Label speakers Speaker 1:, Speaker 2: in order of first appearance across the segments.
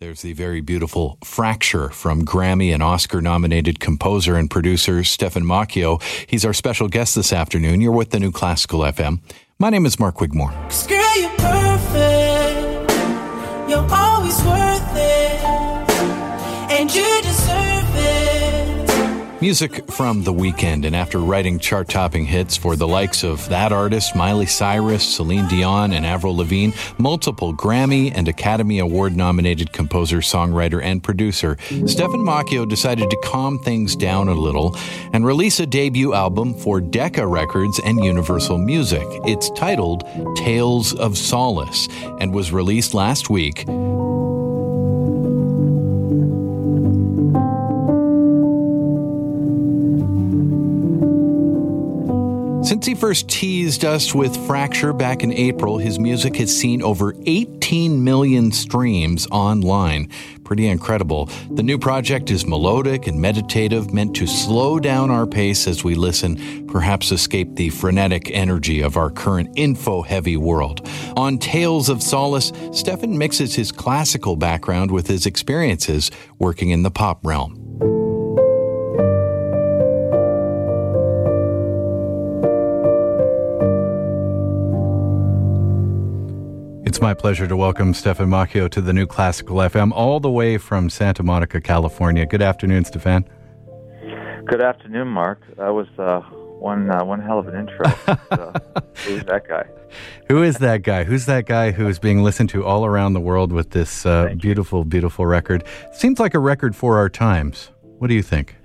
Speaker 1: There's the very beautiful Fracture from Grammy and Oscar-nominated composer and producer Stephen Macchio. He's our special guest this afternoon. You're with the New Classical FM. My name is Mark Wigmore.
Speaker 2: Girl, you're perfect. You're always worth it. And you deserve it.
Speaker 1: Music from The Weeknd, and after writing chart-topping hits for the likes of that artist, Miley Cyrus, Celine Dion, and Avril Lavigne, multiple Grammy and Academy Award-nominated composer, songwriter, and producer, Stephen Macchio decided to calm things down a little and release a debut album for Decca Records and Universal Music. It's titled Tales of Solace and was released last week. Since he first teased us with Fracture back in April, his music has seen over 18 million streams online. Pretty incredible. The new project is melodic and meditative, meant to slow down our pace as we listen, perhaps escape the frenetic energy of our current info-heavy world. On Tales of Solace, Stephen mixes his classical background with his experiences working in the pop realm. It's my pleasure to welcome Stephen Macchio to the New Classical FM, all the way from Santa Monica, California. Good afternoon, Stephen.
Speaker 3: Good afternoon, Mark. That was one hell of an intro. Who's that guy?
Speaker 1: Who is that guy? Who's that guy who is being listened to all around the world with this beautiful, beautiful record? Seems like a record for our times. What do you think?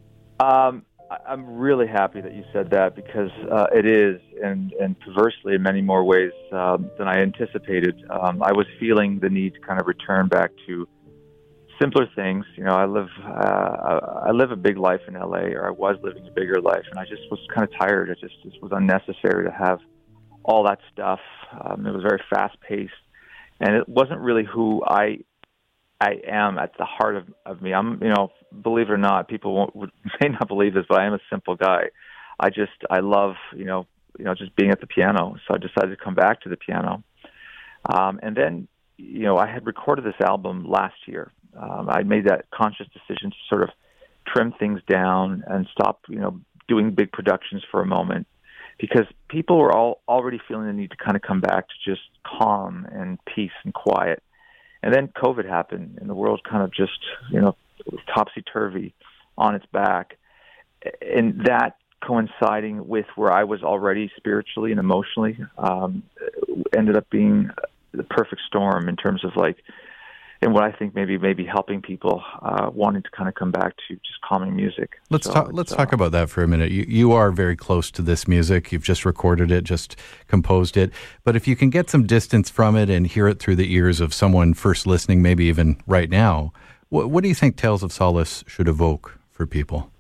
Speaker 3: I'm really happy that you said that because it is, and perversely in many more ways than I anticipated. I was feeling the need to kind of return back to simpler things. You know, I live a big life in LA, or I was living a bigger life, and I just was kind of tired. It just was unnecessary to have all that stuff. It was very fast-paced, and it wasn't really who I am at the heart of me. I'm, believe it or not, people may not believe this, but I am a simple guy. I love, just being at the piano. So I decided to come back to the piano. And then, I had recorded this album last year. I made that conscious decision to sort of trim things down and stop, doing big productions for a moment, because people were already feeling the need to kind of come back to just calm and peace and quiet. And then COVID happened, and the world kind of just, topsy-turvy on its back. And that coinciding with where I was already spiritually and emotionally ended up being the perfect storm in terms of and what I think maybe helping people wanting to kind of come back to just calming music.
Speaker 1: Let's talk about that for a minute. You are very close to this music. You've just recorded it, just composed it. But if you can get some distance from it and hear it through the ears of someone first listening, maybe even right now, what do you think Tales of Solace should evoke for people?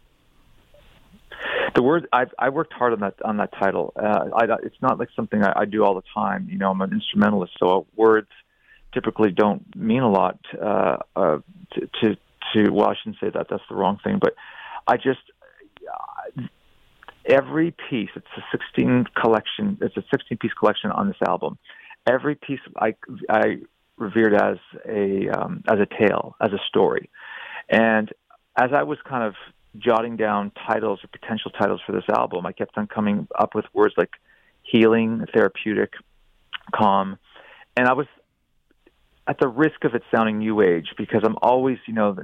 Speaker 3: The word I worked hard on that title. It's not like something I do all the time. I'm an instrumentalist, so words typically don't mean a lot to well, I shouldn't say that. That's the wrong thing. But every piece, it's a 16-piece collection on this album. Every piece I revered as a tale, as a story. And as I was kind of jotting down titles or potential titles for this album, I kept on coming up with words like healing, therapeutic, calm. And I was at the risk of it sounding new age, because I'm always, there's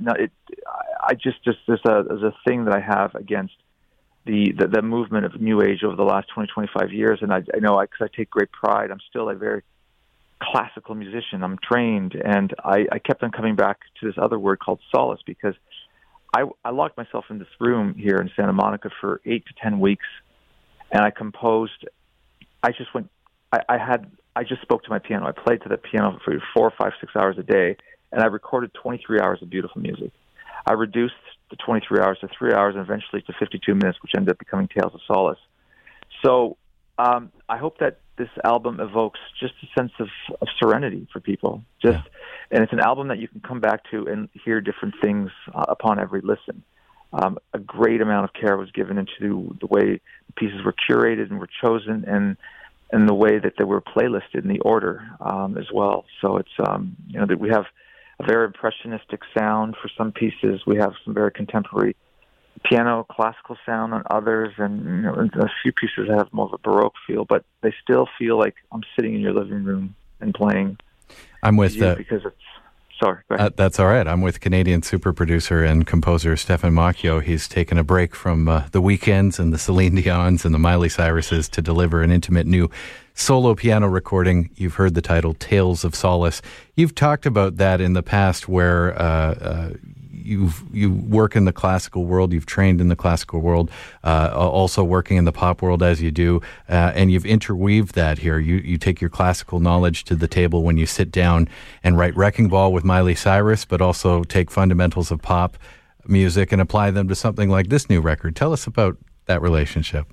Speaker 3: a thing that I have against the movement of new age over the last 20, 25 years. And I know because I take great pride. I'm still a very classical musician. I'm trained, and I kept on coming back to this other word called solace, because I locked myself in this room here in Santa Monica for 8 to 10 weeks, and I composed. I just spoke to my piano. I played to the piano for 4, 5, 6 hours a day, and I recorded 23 hours of beautiful music. I reduced the 23 hours to 3 hours and eventually to 52 minutes, which ended up becoming Tales of Solace. So I hope that this album evokes just a sense of serenity for people. And it's an album that you can come back to and hear different things upon every listen. A great amount of care was given into the way the pieces were curated and were chosen, and the way that they were playlisted in the order as well. So it's that we have a very impressionistic sound for some pieces. We have some very contemporary piano, classical sound on others, and a few pieces that have more of a Baroque feel, but they still feel like I'm sitting in your living room and playing.
Speaker 1: I'm with
Speaker 3: because it's sorry. Go ahead.
Speaker 1: That's all right. I'm with Canadian super producer and composer Stephan Macchio. He's taken a break from the Weekends and the Celine Dion's and the Miley Cyruses to deliver an intimate new solo piano recording. You've heard the title Tales of Solace. You've talked about that in the past, where you work in the classical world, you've trained in the classical world, also working in the pop world as you do, and you've interweaved that here. You take your classical knowledge to the table when you sit down and write Wrecking Ball with Miley Cyrus, but also take fundamentals of pop music and apply them to something like this new record. Tell us about that relationship.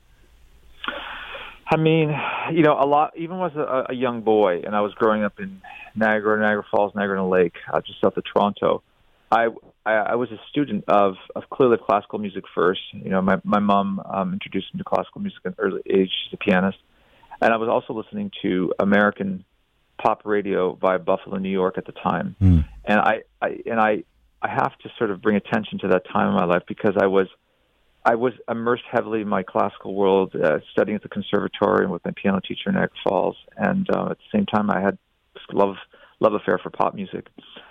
Speaker 3: I mean, a lot, even as a young boy, and I was growing up in Niagara Falls, Niagara-on-the-Lake, just south of Toronto, I was a student of clearly classical music first. My mom introduced me to classical music at an early age. She's a pianist. And I was also listening to American pop radio via Buffalo, New York at the time. And I have to sort of bring attention to that time in my life because I was immersed heavily in my classical world, studying at the conservatory and with my piano teacher in Niagara Falls. And at the same time, I had this love affair for pop music.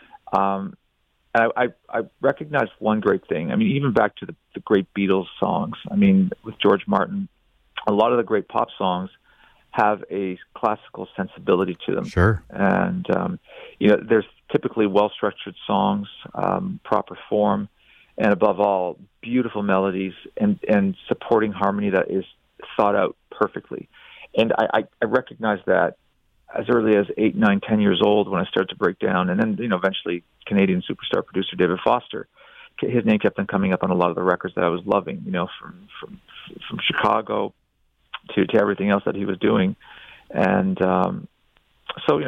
Speaker 3: And I recognized one great thing. I mean, even back to the great Beatles songs. I mean, with George Martin, a lot of the great pop songs have a classical sensibility to them.
Speaker 1: Sure.
Speaker 3: And, there's typically well-structured songs, proper form, and above all, beautiful melodies and supporting harmony that is thought out perfectly. And I recognized that as early as 8, 9, 10 years old when I started to break down. And then, eventually Canadian superstar producer David Foster, his name kept on coming up on a lot of the records that I was loving, from Chicago to everything else that he was doing. And so,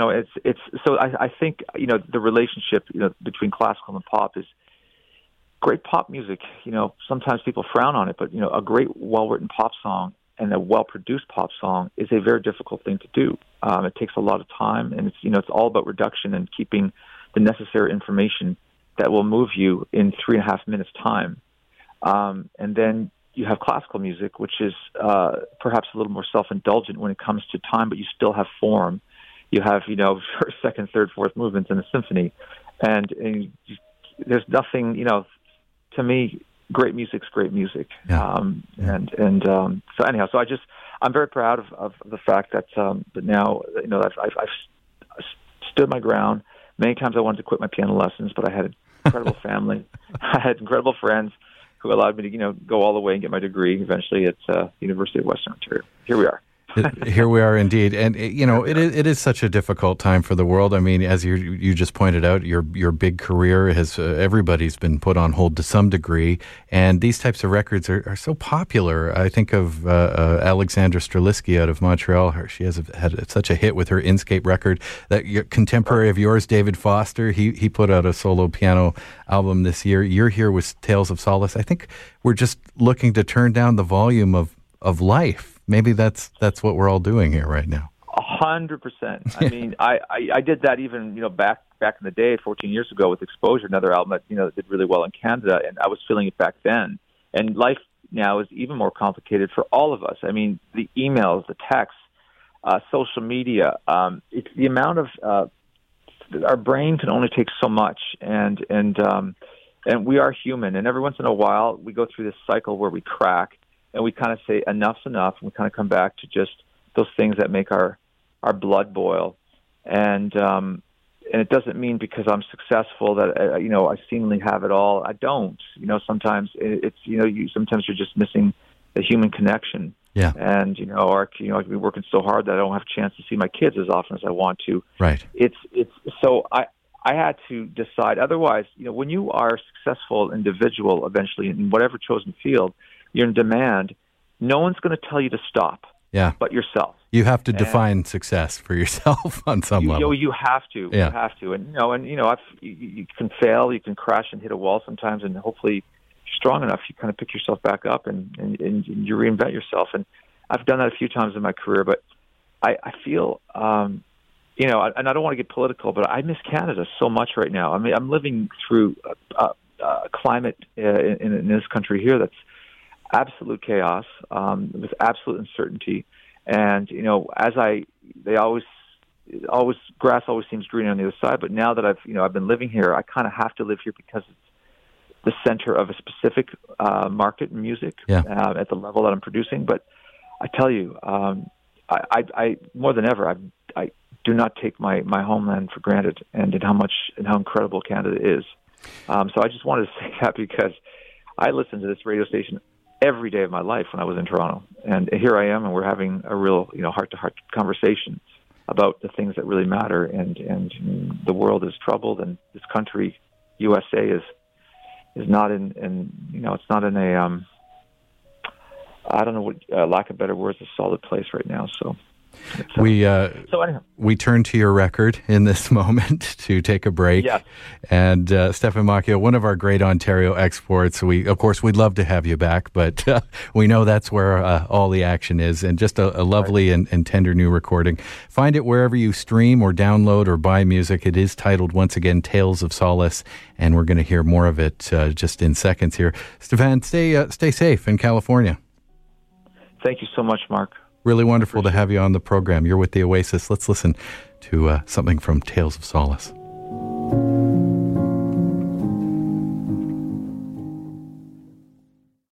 Speaker 3: I think, the relationship, between classical and pop is great. Pop music, sometimes people frown on it, but, a great well-written pop song and a well-produced pop song is a very difficult thing to do. It takes a lot of time, and it's all about reduction and keeping the necessary information that will move you in 3.5 minutes time. And then you have classical music, which is perhaps a little more self-indulgent when it comes to time, but you still have form. You have, first, second, third, fourth movements in a symphony, and there's nothing, to me, great music's great music.
Speaker 1: Yeah.
Speaker 3: So anyhow, I'm very proud of the fact that now, I've stood my ground. Many times I wanted to quit my piano lessons, but I had an incredible family. I had incredible friends who allowed me to, go all the way and get my degree eventually at University of Western Ontario. Here we are.
Speaker 1: Here we are indeed. And, it is such a difficult time for the world. I mean, as you just pointed out, your big career has, everybody's been put on hold to some degree. And these types of records are so popular. I think of Alexandra Strelitzky out of Montreal. She has had such a hit with her Inscape record. That your contemporary of yours, David Foster, he put out a solo piano album this year. You're here with Tales of Solace. I think we're just looking to turn down the volume of life. Maybe that's what we're all doing here right now.
Speaker 3: 100%. I mean, I did that even, back in the day, 14 years ago with Exposure, another album that, did really well in Canada, and I was feeling it back then. And life now is even more complicated for all of us. I mean, the emails, the texts, social media, it's the amount of, our brain can only take so much, and we are human, and every once in a while we go through this cycle where we crack, and we kind of say enough's enough, and we kind of come back to just those things that make our blood boil. And it doesn't mean because I'm successful that I seemingly have it all. I don't. Sometimes it's sometimes you're just missing the human connection.
Speaker 1: Yeah.
Speaker 3: And I've been working so hard that I don't have a chance to see my kids as often as I want to.
Speaker 1: Right.
Speaker 3: It's so I had to decide. Otherwise, when you are a successful individual, eventually in whatever chosen field, you're in demand. No one's going to tell you to stop.
Speaker 1: Yeah.
Speaker 3: But yourself.
Speaker 1: You have to define success for yourself on some level.
Speaker 3: You have to.
Speaker 1: Yeah.
Speaker 3: You have to. And you can fail, you can crash and hit a wall sometimes, and hopefully if you're strong enough, you kind of pick yourself back up and you reinvent yourself. And I've done that a few times in my career, but I feel and I don't want to get political, but I miss Canada so much right now. I mean, I'm living through a climate in this country here that's absolute chaos, with absolute uncertainty. And, grass always seems greener on the other side. But now that I've been living here, I kind of have to live here because it's the center of a specific market in music at the level that I'm producing. But I tell you, I more than ever, I do not take my homeland for granted, and how incredible Canada is. So I just wanted to say that because I listened to this radio station every day of my life when I was in Toronto, and here I am, and we're having a real heart-to-heart conversation about the things that really matter. And the world is troubled, and this country, USA, is not in it's not in a I don't know what lack of better words, a solid place right now. So
Speaker 1: we turn to your record in this moment to take a break.
Speaker 3: Yes.
Speaker 1: And Stefan Macchio, one of our great Ontario exports. We'd love to have you back, but we know that's where all the action is, and just a lovely and tender new recording. Find it wherever you stream or download or buy music. It is titled, once again, Tales of Solace, and we're going to hear more of it just in seconds here. Stefan, stay safe in California.
Speaker 3: Thank you so much, Mark.
Speaker 1: Really wonderful to have you on the program. You're with the Oasis. Let's listen to something from Tales of Solace.